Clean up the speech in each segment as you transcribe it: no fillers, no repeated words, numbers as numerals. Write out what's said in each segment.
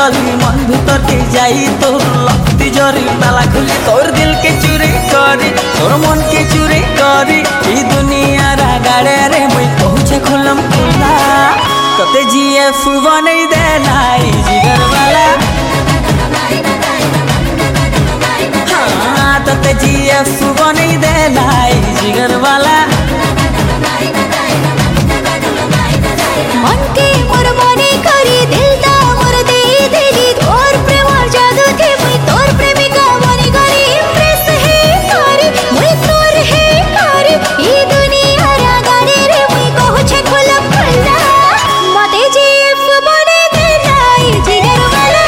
गली मन भीतर के जाई तोर लपटी जरी ताला खुली तोर दिल के चुरी करी तोर मन के चुरी करी ई दुनिया रा गाड़े रे मुई पहुँचे खुलम खुला तते जीएफ बनई दे लाई जिगर वाला हाँ तते जीएफ बनई दे लाई जिगर वाला मन के मोर मने करी दिल दा मोर दे देली तोर प्रेम जादू थे मुई तोर प्रेमिका बनी गरी इम्प्रेस है करी मुई तोर है करी ई दुनिया रा गाड़े रे मुई कहू छे खुला खुला मते जीएफ बने दे लाई जिगर वाला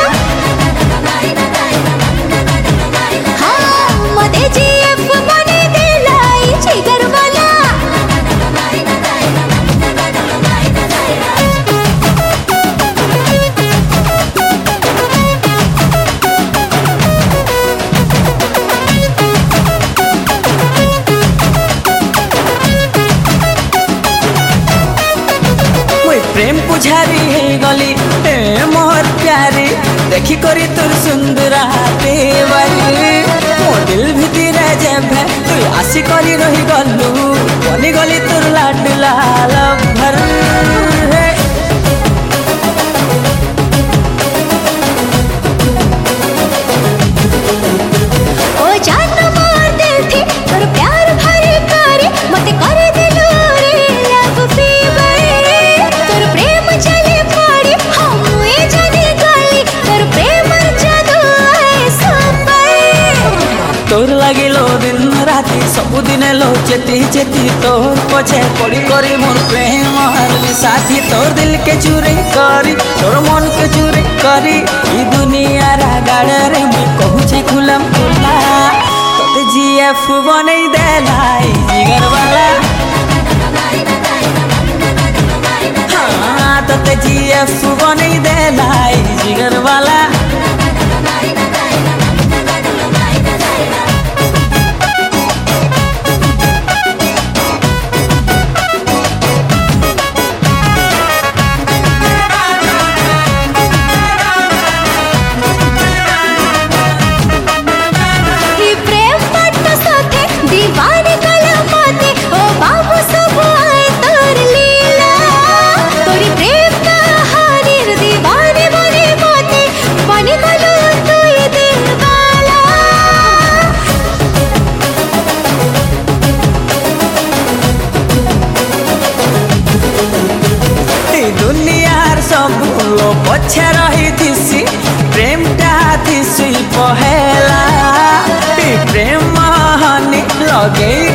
हाँ मते जीएफ बने दे लाई जिगर वाला प्रेम पुझारी है गली मोर प्यारी देखी करी तोर सुंदरा देवारी मो दिल भितर जब तू आसी करी रही गलू बनी गली तोर लाडला लभर ओ जान मोर दिल थी तोर प्यार भरे करे मते करे दिलो रे लव फीवर तोर प्रेम चले पड़ी हम ए जाने गली तोर प्रेम जादू है सुपर तोर लगिलो दिन राति सबुदिन लो चेती चेती तोर पछे पड़ी करी मोर प्रेम हरली साथी तोर दिल के चुरी करी तोर मन के चुरी करी ई दुनिया रा गाड़े रे मुई कहू छे खुलम खुला तते जीएफ बनई दे लाई जिगर वाला हाँ तते जीएफ बनई दे लाई जिगर वाला दीवाने कला माते ओ बाबू सब आए तोर लीला तोरी प्रेम कहानी दीवाने बने माते बने कलो तू ये दिल वाला दुनियार सब लो पछे रही थी प्रेम टा थी पहला प्रेम हानि लगे